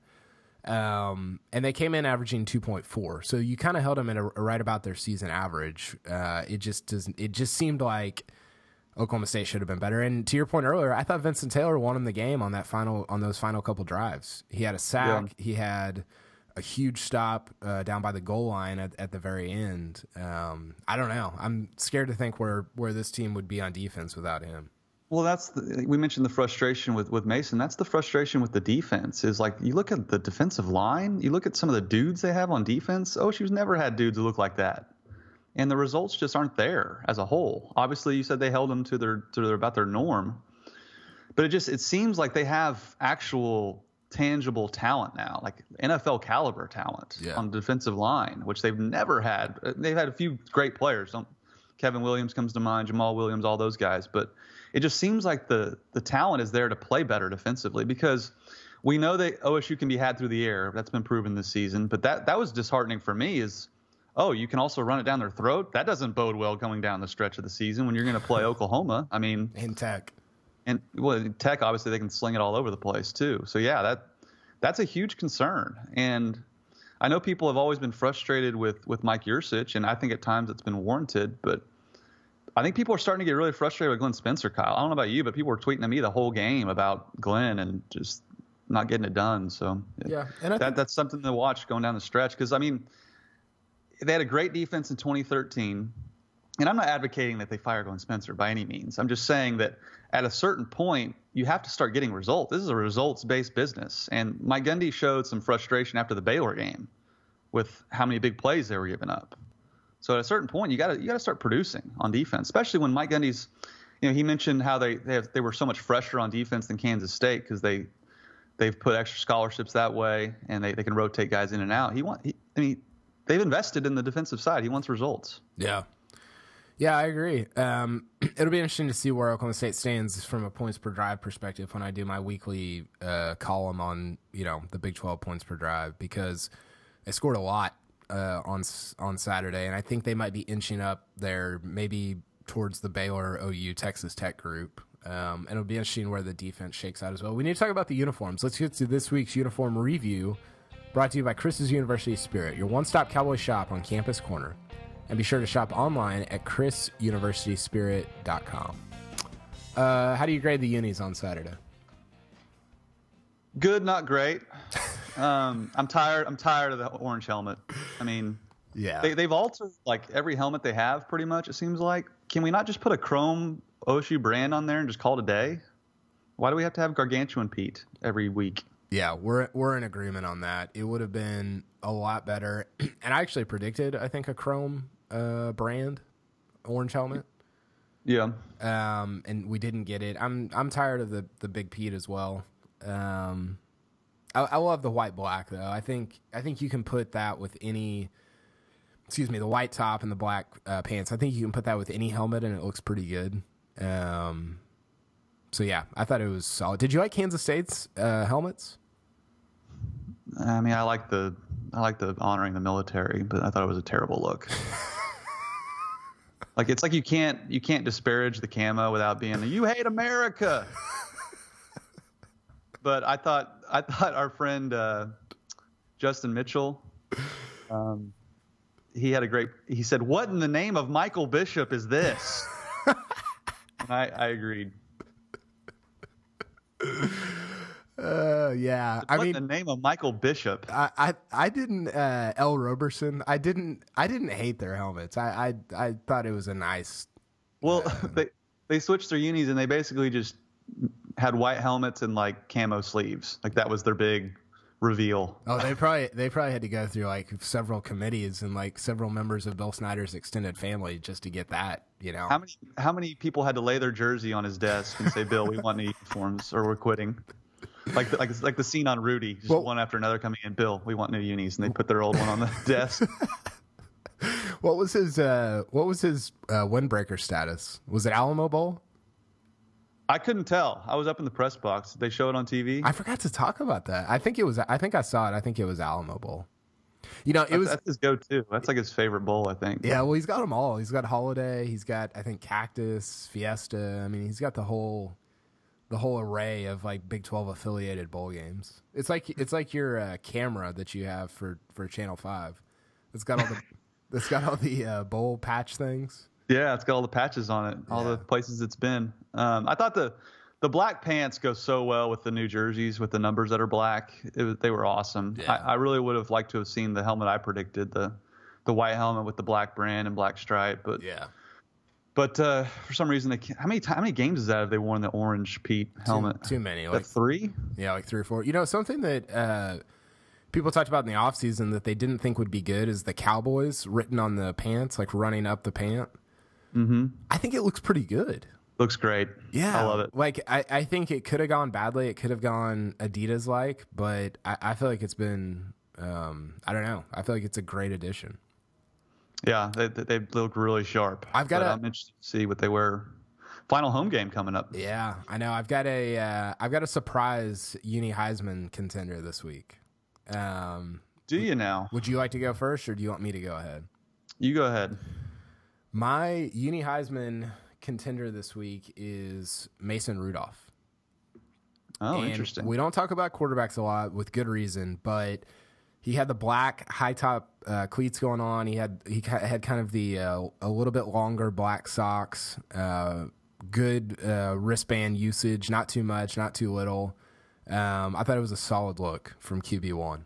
Um, and they came in averaging two point four, so you kind of held them at a, right about their season average. Uh, it just doesn't. It just seemed like Oklahoma State should have been better. And to your point earlier, I thought Vincent Taylor won him the game on that final on those final couple drives. He had a sack. Yeah. He had a huge stop uh, down by the goal line at, at the very end. Um, I don't know. I'm scared to think where, where this team would be on defense without him. Well, that's the, we mentioned the frustration with, with Mason. That's the frustration with the defense is like you look at the defensive line, you look at some of the dudes they have on defense. O S U's never had dudes who look like that. And the results just aren't there as a whole. Obviously, you said they held them to their to their about their norm. But it just it seems like they have actual tangible talent now, like N F L caliber talent yeah. on the defensive line, which they've never had. They've had a few great players. Don't, Kevin Williams comes to mind, Jamal Williams, all those guys. But it just seems like the the talent is there to play better defensively because we know that O S U can be had through the air. That's been proven this season. But that that was disheartening for me is, oh, you can also run it down their throat? That doesn't bode well going down the stretch of the season when you're going to play Oklahoma. I mean, in Tech. And well, Tech, obviously, they can sling it all over the place, too. So, yeah, that that's a huge concern. And I know people have always been frustrated with, with Mike Yurcich, and I think at times it's been warranted. But I think people are starting to get really frustrated with Glenn Spencer, Kyle. I don't know about you, but people were tweeting at me the whole game about Glenn and just not getting it done. So, yeah, and I that think- that's something to watch going down the stretch. Because, I mean, they had a great defense in twenty thirteen. And I'm not advocating that they fire Glenn Spencer by any means. I'm just saying that at a certain point, you have to start getting results. This is a results-based business. And Mike Gundy showed some frustration after the Baylor game with how many big plays they were giving up. So at a certain point, you got to you got to start producing on defense, especially when Mike Gundy's, you know, he mentioned how they they, have, they were so much fresher on defense than Kansas State because they they've put extra scholarships that way and they, they can rotate guys in and out. He want he, I mean, they've invested in the defensive side. He wants results. Yeah. Yeah, I agree. Um, it'll be interesting to see where Oklahoma State stands from a points per drive perspective when I do my weekly uh, column on, you know, the Big twelve points per drive because they scored a lot uh, on on Saturday, and I think they might be inching up there maybe towards the Baylor, O U, Texas Tech group. Um, and it'll be interesting where the defense shakes out as well. We need to talk about the uniforms. Let's get to this week's uniform review brought to you by Chris's University Spirit, your one-stop Cowboy shop on Campus Corner. And be sure to shop online at chris university spirit dot com. Uh, how do you grade the unis on Saturday? Good, not great. um, I'm tired. I'm tired of the orange helmet. I mean, yeah, they, they've altered like every helmet they have pretty much. It seems like. Can we not just put a chrome O S U brand on there and just call it a day? Why do we have to have Gargantuan Pete every week? Yeah, we're we're in agreement on that. It would have been a lot better. And I actually predicted, I think, a chrome uh, brand orange helmet. Yeah. Um, and we didn't get it. I'm I'm tired of the, the Big Pete as well. Um, I, I love the white black though. I think I think you can put that with any. Excuse me, the white top and the black uh, pants. I think you can put that with any helmet and it looks pretty good. Um, so yeah, I thought it was solid. Did you like Kansas State's uh, helmets? I mean, I like the I like the honoring the military, but I thought it was a terrible look. Like it's like you can't you can't disparage the camo without being you hate America. But I thought I thought our friend uh, Justin Mitchell, um, he had a great. He said, "What in the name of Michael Bishop is this?" And I, I agreed. Uh, yeah, What I in mean, the name of Michael Bishop. I, I, I didn't. Uh, L. Roberson. I didn't. I didn't hate their helmets. I, I, I thought it was a nice. Well, uh, they they switched their unis and they basically just had white helmets and like camo sleeves. Like that was their big reveal. Oh, they probably they probably had to go through like several committees and like several members of Bill Snyder's extended family just to get that, you know. How many how many people had to lay their jersey on his desk and say, "Bill, we want new uniforms, or we're quitting." Like the, like like the scene on Rudy, just well, one after another coming in. Bill, we want new unis, and they put their old one on the desk. What was his uh, What was his uh, windbreaker status? Was it Alamo Bowl? I couldn't tell. I was up in the press box. Did they show it on T V? I forgot to talk about that. I think it was. I think I saw it. I think it was Alamo Bowl. You know, it that's, was that's his go-to. That's like his favorite bowl, I think. Yeah, well, he's got them all. He's got Holiday. He's got, I think, Cactus, Fiesta. I mean, he's got the whole, the whole array of like Big twelve affiliated bowl games. It's like it's like your uh, camera that you have for, for Channel Five. It's got all the, it's got all the uh, bowl patch things. Yeah, it's got all the patches on it, all yeah. the places it's been. Um, I thought the the black pants go so well with the new jerseys with the numbers that are black. It was, they were awesome. Yeah. I, I really would have liked to have seen the helmet I predicted, the the white helmet with the black brand and black stripe. But yeah, but uh, for some reason they can't. How many how many games is that have they worn the orange Pete helmet? Too, too many. Like like three. Yeah, like three or four. You know, something that uh, people talked about in the offseason that they didn't think would be good is the Cowboys written on the pants, like running up the pant. Mm-hmm. I think it looks pretty good. Looks great. Yeah. I love it. Like, I, I think it could have gone badly. It could have gone Adidas-like, but I, I feel like it's been, um, I don't know. I feel like it's a great addition. Yeah, they, they look really sharp. I've got. A, I'm interested to see what they wear. Final home game coming up. Yeah, I know. I've got a, uh, I've got a surprise Uni Heisman contender this week. Um, do you now? Would you like to go first, or do you want me to go ahead? You go ahead. My Uni Heisman contender this week is Mason Rudolph. Oh, and interesting. We don't talk about quarterbacks a lot with good reason, but he had the black high top uh, cleats going on. He had he had kind of the uh, a little bit longer black socks. Uh, good uh, wristband usage, not too much, not too little. Um, I thought it was a solid look from Q B one.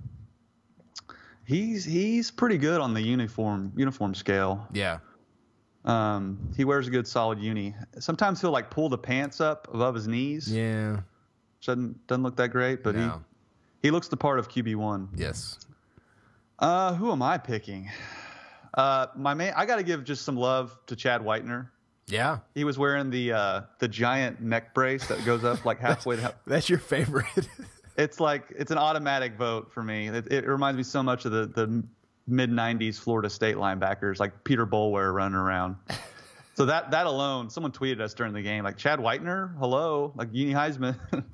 He's he's pretty good on the uniform uniform scale. Yeah. Um, he wears a good solid uni. Sometimes he'll like pull the pants up above his knees. Yeah. Which doesn't doesn't look that great, but no. he he looks the part of Q B one. Yes. Uh, who am I picking? Uh, my man, I got to give just some love to Chad Whitener. Yeah. He was wearing the uh, the giant neck brace that goes up like halfway down. That's your favorite. It's like it's an automatic vote for me. It, it reminds me so much of the the mid nineties Florida State linebackers, like Peter Boulware running around. So that that alone, someone tweeted us during the game, like Chad Whitener, hello, like Uni Heisman.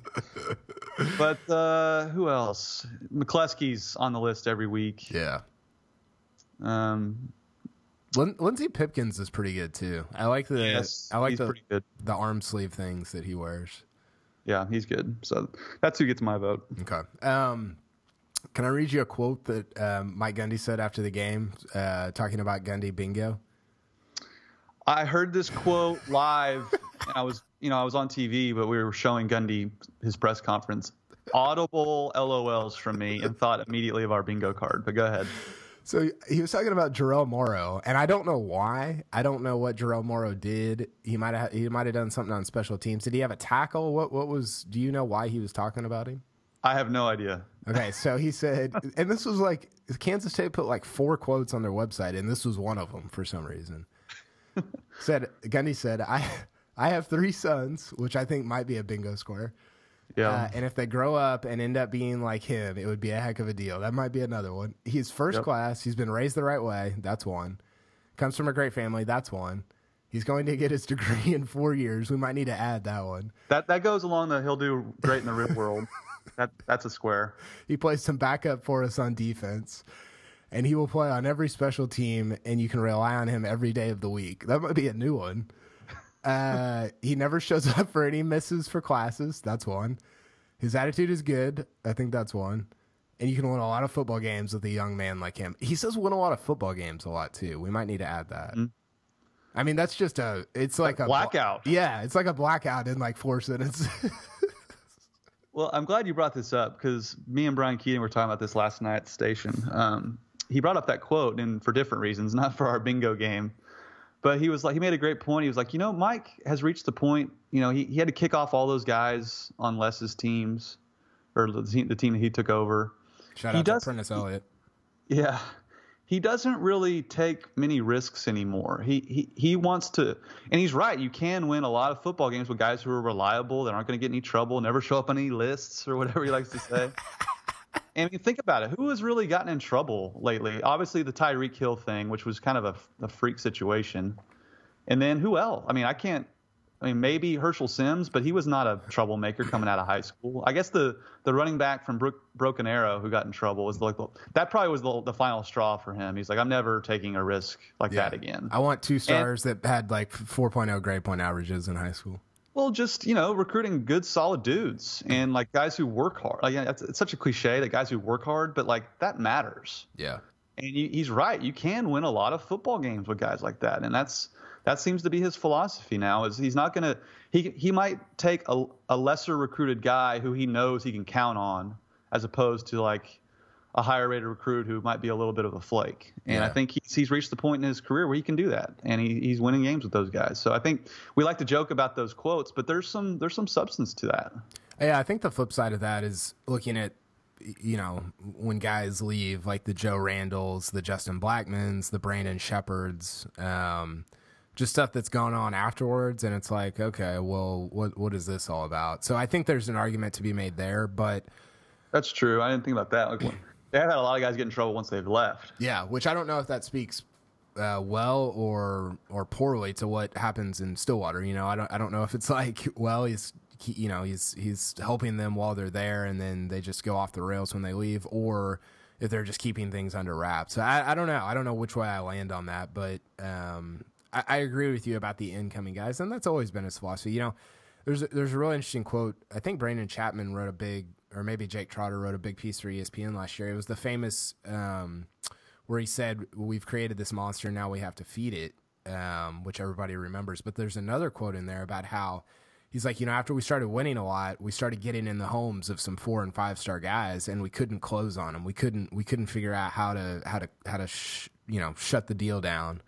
But uh, who else? McCleskey's on the list every week. Yeah. Um, Lin- Lindsey Pipkins is pretty good too. I like the yes, I like he's the pretty good. the arm sleeve things that he wears. Yeah, he's good. So that's who gets my vote. Okay. Um, can I read you a quote that um, Mike Gundy said after the game, uh, talking about Gundy bingo? I heard this quote live, and I was, you know, I was on T V, but we were showing Gundy his press conference. Audible L O Ls from me, and thought immediately of our bingo card. But go ahead. So he was talking about Jarrell Morrow, and I don't know why. I don't know what Jarrell Morrow did. He might have he might have done something on special teams. Did he have a tackle? What what was? Do you know why he was talking about him? I have no idea. Okay, so he said, and this was like Kansas State put like four quotes on their website, and this was one of them for some reason. Said Gundy said, "I I have three sons, which I think might be a bingo square. Yeah, uh, and if they grow up and end up being like him, it would be a heck of a deal. That might be another one. He's first yep. class. He's been raised the right way. That's one. Comes from a great family. That's one. He's going to get his degree in four years. We might need to add that one. That that goes along the he'll do great in the real world. That that's a square. He plays some backup for us on defense, and he will play on every special team, and you can rely on him every day of the week. That might be a new one. Uh, he never shows up for any misses for classes. That's one. His attitude is good. I think that's one. And you can win a lot of football games with a young man like him. He says win a lot of football games a lot too. We might need to add that. Mm-hmm. I mean, that's just a, it's like a, a blackout. Bla- yeah. It's like a blackout in like four sentences. Well, I'm glad you brought this up because me and Brian Keating were talking about this last night at the station. Um, he brought up that quote and for different reasons, not for our bingo game. But he was like, he made a great point. He was like, you know, Mike has reached the point, you know, he, he had to kick off all those guys on Les's teams or the team, the team that he took over. Shout he out does, to Prentice Elliott. Yeah. He doesn't really take many risks anymore. He, he he wants to, and he's right. You can win a lot of football games with guys who are reliable, that aren't going to get any trouble, never show up on any lists or whatever he likes to say. And you think about it, who has really gotten in trouble lately? Obviously, the Tyreek Hill thing, which was kind of a, a freak situation. And then who else? I mean, I can't. I mean, maybe Herschel Sims, but he was not a troublemaker coming out of high school. I guess the, the running back from Brook, Broken Arrow who got in trouble was like the, that probably was the, the final straw for him. He's like, I'm never taking a risk like Yeah. that again. I want two stars and, that had like four point oh grade point averages in high school. Well, just, you know, recruiting good, solid dudes and like guys who work hard. Like, it's, it's such a cliche that guys who work hard, but like that matters. Yeah. And you, he's right. You can win a lot of football games with guys like that. And that's, that seems to be his philosophy now, is he's not going to he he might take a, a lesser recruited guy who he knows he can count on, as opposed to like a higher rated recruit who might be a little bit of a flake. And yeah. I think he's, he's reached the point in his career where he can do that, and he, he's winning games with those guys. So I think we like to joke about those quotes, but there's some there's some substance to that. Yeah, I think the flip side of that is looking at, you know, when guys leave, like the Joe Randalls, the Justin Blackmans, the Brandon Shepherds, um, just stuff that's going on afterwards. And it's like, okay, well, what what is this all about? So I think there's an argument to be made there, but that's true. I didn't think about that. Like, they have had a lot of guys get in trouble once they've left. Yeah, which I don't know if that speaks uh, well or or poorly to what happens in Stillwater. You know, I don't I don't know if it's like, well, he's he, you know he's he's helping them while they're there, and then they just go off the rails when they leave, or if they're just keeping things under wraps. So I, I don't know. I don't know which way I land on that, but um, I, I agree with you about the incoming guys, and that's always been his philosophy. You know, there's a, there's a really interesting quote. I think Brandon Chapman wrote a big, or maybe Jake Trotter wrote a big piece for E S P N last year. It was the famous um, where he said, "We've created this monster, now we have to feed it," um, which everybody remembers. But there's another quote in there about how he's like, you know, after we started winning a lot, we started getting in the homes of some four and five star guys, and we couldn't close on them. We couldn't we couldn't figure out how to how to how to sh- you know shut the deal down.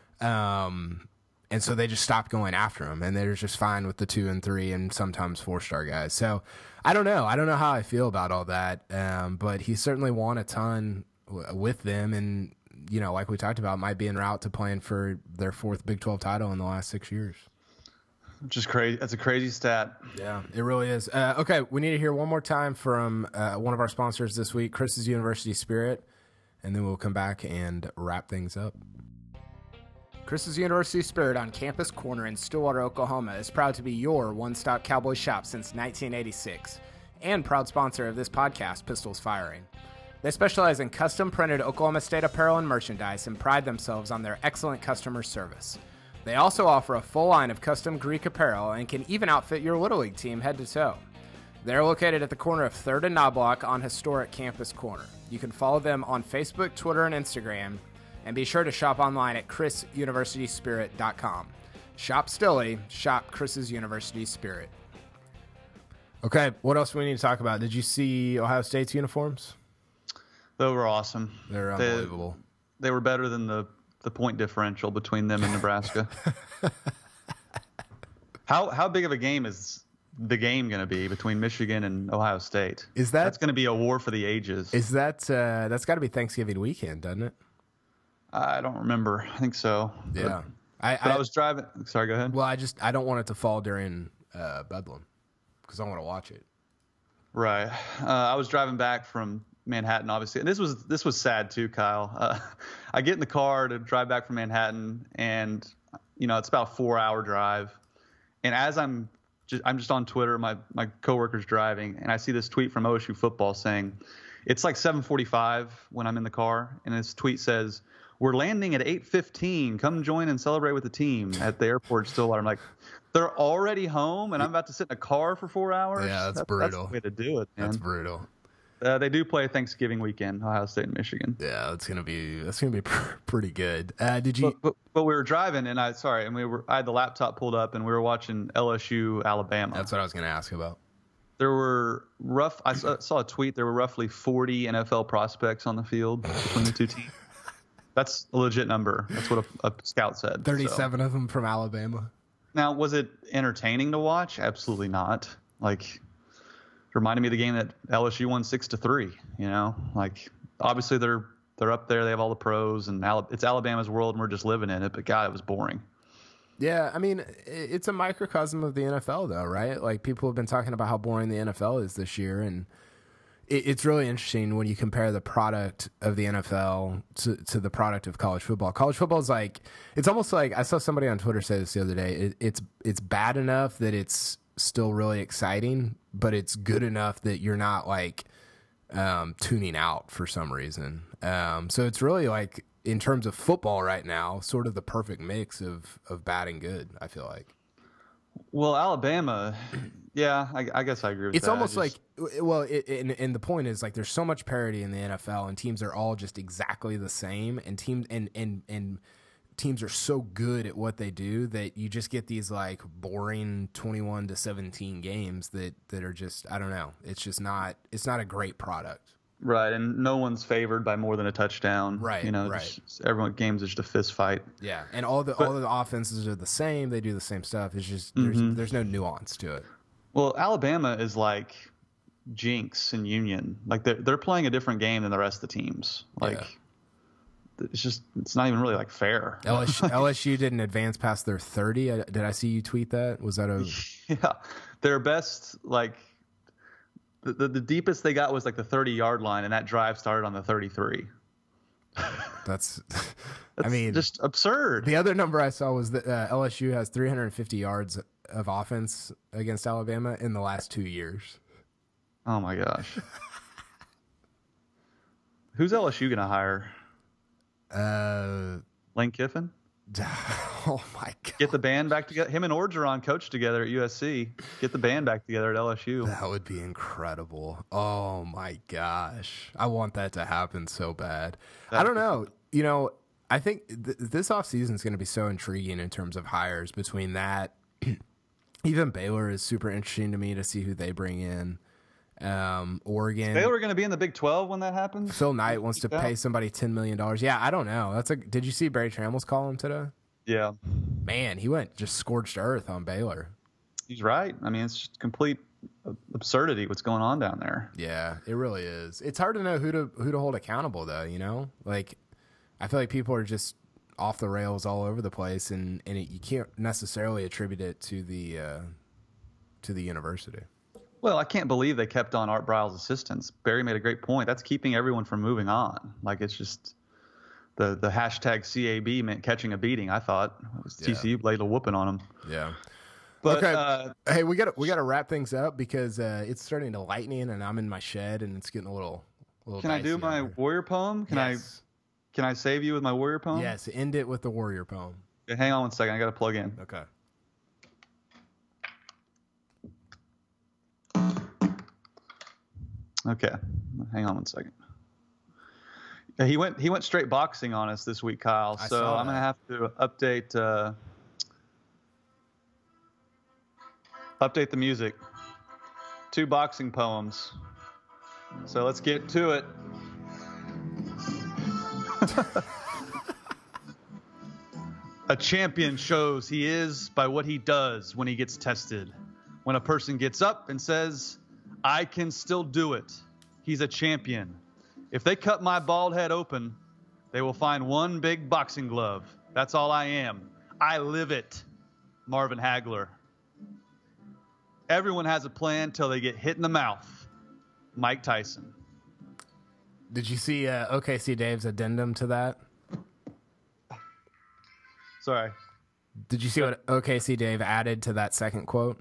Um, and so they just stopped going after him, and they're just fine with the two and three and sometimes four star guys. So I don't know. I don't know how I feel about all that. Um, but he certainly won a ton w- with them, and you know, like we talked about, might be en route to playing for their fourth Big twelve title in the last six years. Which is crazy. That's a crazy stat. Yeah, it really is. Uh, okay, we need to hear one more time from uh, one of our sponsors this week, Chris's University Spirit, and then we'll come back and wrap things up. Chris's University Spirit on Campus Corner in Stillwater, Oklahoma is proud to be your one-stop cowboy shop since nineteen eighty-six, and proud sponsor of this podcast, Pistols Firing. They specialize in custom-printed Oklahoma State apparel and merchandise and pride themselves on their excellent customer service. They also offer a full line of custom Greek apparel and can even outfit your Little League team head to toe. They're located at the corner of third and Knobloch on historic Campus Corner. You can follow them on Facebook, Twitter, and Instagram, and be sure to shop online at chris university spirit dot com. Shop Stilly, shop Chris's University Spirit. Okay, what else do we need to talk about? Did you see Ohio State's uniforms? They were awesome. They're unbelievable. They, they were better than the the point differential between them and Nebraska. how how big of a game is the game going to be between Michigan and Ohio State? Is that that's going to be a war for the ages? Is that uh, that's got to be Thanksgiving weekend, doesn't it? I don't remember. I think so. Yeah. But, I, but I, I was driving. Sorry, go ahead. Well, I just I don't want it to fall during uh, Bedlam because I want to watch it. Right. Uh, I was driving back from Manhattan, obviously, and this was this was sad too, Kyle. Uh, I get in the car to drive back from Manhattan, and you know it's about a four-hour drive. And as I'm just I'm just on Twitter, my my coworker's driving, and I see this tweet from O S U football saying it's like seven forty-five when I'm in the car, and this tweet says, "We're landing at eight fifteen. Come join and celebrate with the team at the airport." Stillwater. I'm like, they're already home, and I'm about to sit in a car for four hours. Yeah, that's, that's brutal. That's the way to do it, man. That's brutal. Uh, they do play Thanksgiving weekend, Ohio State and Michigan. Yeah, that's gonna be that's gonna be pr- pretty good. Uh, did you? But, but, but we were driving, and I sorry, and we were. I had the laptop pulled up, and we were watching L S U Alabama. That's what I was gonna ask about. There were rough. I saw, saw a tweet. There were roughly forty N F L prospects on the field between the two teams. That's a legit number. That's what a, a scout said. Thirty-seven so. of them from Alabama. Now, was it entertaining to watch? Absolutely not. Like, reminded me of the game that L S U won six to three. You know, like obviously they're they're up there. They have all the pros, and it's Alabama's world, and we're just living in it. But God, it was boring. Yeah, I mean, it's a microcosm of the N F L, though, right? Like, people have been talking about how boring the N F L is this year, and it's really interesting when you compare the product of the N F L to, to the product of college football. College football is like, it's almost like, I saw somebody on Twitter say this the other day, it, it's it's bad enough that it's still really exciting, but it's good enough that you're not, like, um, tuning out for some reason. Um, so it's really like, in terms of football right now, sort of the perfect mix of, of bad and good, I feel like. Well, Alabama, yeah, I, I guess I agree with it's that. It's almost just... like, well, it, and, and the point is, like, there's so much parity in the N F L, and teams are all just exactly the same, and teams and and and teams are so good at what they do that you just get these, like, boring twenty-one to seventeen games that that are just, I don't know, it's just not, it's not a great product. Right, and no one's favored by more than a touchdown. Right, you know, right. Just, everyone games is just a fist fight. Yeah, and all the but, all the offenses are the same. They do the same stuff. It's just there's mm-hmm. there's no nuance to it. Well, Alabama is like Jinx and Union. Like they're they're playing a different game than the rest of the teams. Like yeah. it's just it's not even really like fair. L S U, L S U didn't advance past their thirty. Did I see you tweet that? Was that a yeah? Their best like. The, the, the deepest they got was like the thirty-yard line, and that drive started on the thirty-three. That's, That's I mean, just absurd. The other number I saw was that uh, L S U has three hundred fifty yards of offense against Alabama in the last two years. Oh, my gosh. Who's L S U going to hire? Uh, Lane Kiffin? Oh, my God. Get the band back together. Him and Orgeron coach together at U S C. Get the band back together at L S U. That would be incredible. Oh, my gosh. I want that to happen so bad. That's I don't know. You know, I think th- this offseason is going to be so intriguing in terms of hires between that. Even Baylor is super interesting to me to see who they bring in. Um, Oregon. Is Baylor going to be in the Big twelve when that happens? Phil Knight wants to pay somebody ten million dollars. Yeah, I don't know. That's a. Did you see Barry Trammel's column today? Yeah. Man, he went just scorched earth on Baylor. He's right. I mean, it's just complete absurdity what's going on down there. Yeah, it really is. It's hard to know who to who to hold accountable, though. You know, like I feel like people are just off the rails all over the place, and and it, you can't necessarily attribute it to the uh, to the university. Well, I can't believe they kept on Art Briles' assistants. Barry made a great point. That's keeping everyone from moving on. Like, it's just the the hashtag C A B meant catching a beating, I thought. It was yeah. T C U laid a whooping on them. Yeah. But, okay. Uh, hey, we got we got to wrap things up because uh, it's starting to lightning, and I'm in my shed, and it's getting a little. A little can I do my here. warrior poem? Can yes. I Can I save you with my warrior poem? Yes. End it with the warrior poem. Okay, hang on one second. I got to plug in. Okay. Okay, hang on one second. Yeah, he went he went straight boxing on us this week, Kyle. I So I'm gonna have to update uh, update the music. Two boxing poems. So let's get to it. A champion shows he is by what he does when he gets tested. When a person gets up and says, I can still do it, he's a champion. If they cut my bald head open, they will find one big boxing glove. That's all I am. I live it. Marvin Hagler. Everyone has a plan till they get hit in the mouth. Mike Tyson. Did you see uh, O K C Dave's addendum to that? Sorry. Did you see what O K C Dave added to that second quote?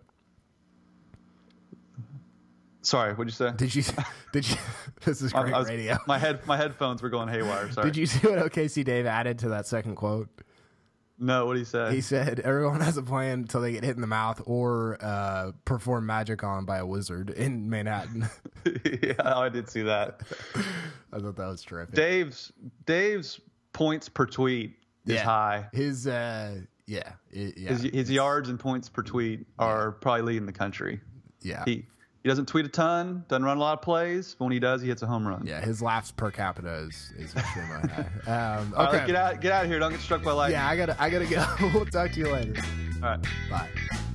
Sorry, what'd you say? Did you? Did you? This is great was, radio. My head, my headphones were going haywire. Sorry. Did you see what O K C Dave added to that second quote? No, what did he say? He said everyone has a plan until they get hit in the mouth or uh, perform magic on by a wizard in Manhattan. Yeah, I did see that. I thought that was terrific. Dave's Dave's points per tweet is yeah. high. His uh, yeah, it, yeah. His, his yards and points per tweet are yeah. probably leading the country. Yeah. He he doesn't tweet a ton, doesn't run a lot of plays, but when he does, he hits a home run. Yeah, his laughs per capita is, is extremely high. Um, okay. All right, get out get out of here. Don't get struck by lightning. Yeah, I gotta I gotta go. We'll talk to you later. All right. Bye.